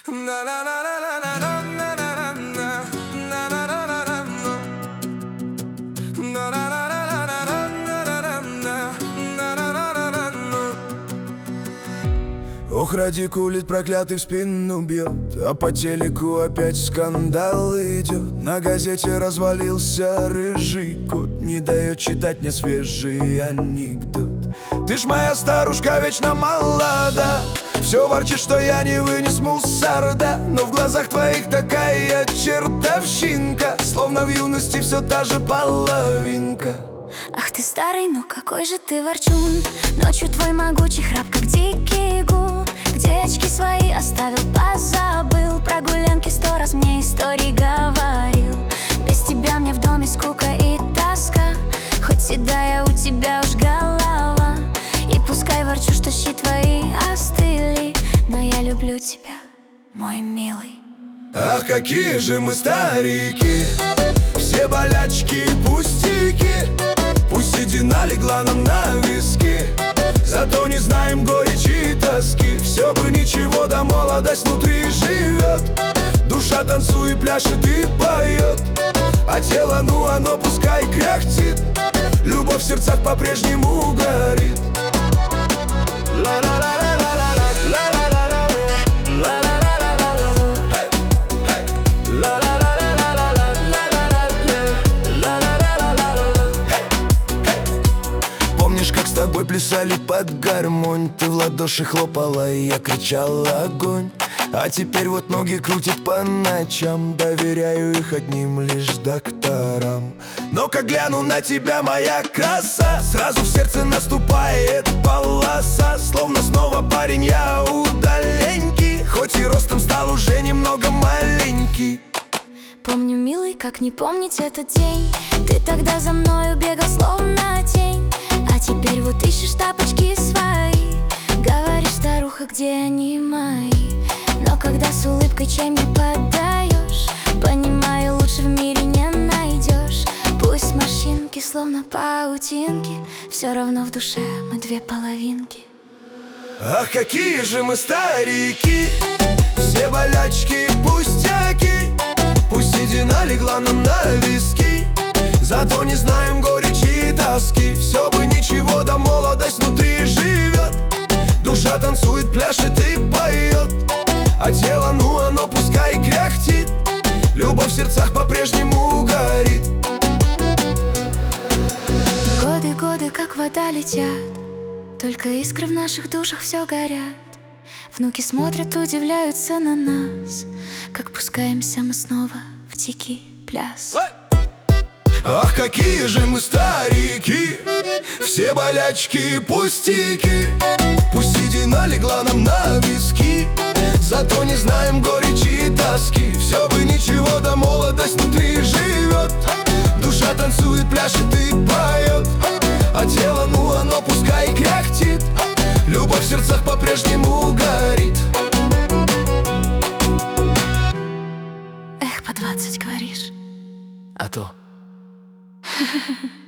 Ох, радикулит проклятый в спину бьет, а по телеку опять скандал идет. На газете развалился рыжий кот, не дает читать мне свежий анекдот. Ты ж моя старушка вечно молода, все ворчит, что я не вынес мусорда. Но в глазах твоих такая чертовщинка, словно в юности все та же половинка. Ах ты старый, ну какой же ты ворчун. Ночью твой могучий храп, как дикий гул. Где очки свои оставил, позабыл. Про гулянки 100 раз мне истории говорил. Без тебя мне в доме скука и тоска, хоть седая у тебя уж голова. И пускай ворчу, что щи твои остыли, но я люблю тебя, мой милый. Ах, какие же мы старики, все болячки и пустяки. Пусть седина легла нам на виски, зато не знаем горечи и тоски. Все бы ничего, да молодость внутри живет. Душа танцует, пляшет и поет, а тело, ну оно пускай кряхтит. Любовь в сердцах по-прежнему горит. Помнишь, как с тобой плясали под гармонь? Ты в ладоши хлопала, и я кричал огонь. А теперь вот ноги крутят по ночам, доверяю их одним лишь докторам. Но как гляну на тебя, моя краса, сразу в сердце наступает полоса. Словно снова парень я удаленький, хоть и ростом стал уже немного маленький. Помню, милый, как не помнить этот день. Ты тогда за мною бегал, словно тень. А теперь вот ищешь тапочки свои. Говоришь, старуха, где они мои? Но когда с улыбкой чай мне подаешь, понимаю, лучше в мире не найдешь. Пусть морщинки, словно паутинки, все равно в душе мы две половинки. Ах, какие же мы старики, все болячки и пустяки. Пусть седина легла нам на виски, зато не знаем горечи и тоски. Все бы ничего, да молодость внутри живет. Душа танцует, пляшет и поет, а тело, ну оно пускай кряхтит. Любовь в сердцах по-прежнему горит. Годы, годы, как вода летят, только искры в наших душах все горят. Внуки смотрят, удивляются на нас, как пускаемся мы снова в дикий пляс. Ах, какие же мы старики, все болячки и пустяки. Пусть седина легла нам на виски, зато не знаем горечи и тоски. Все бы ничего, да молодость внутри живет. Душа танцует, пляшет и поет, а тело, ну оно пускай кряхтит. Любовь в сердцах по-прежнему горит. Эх, по 20 говоришь. А то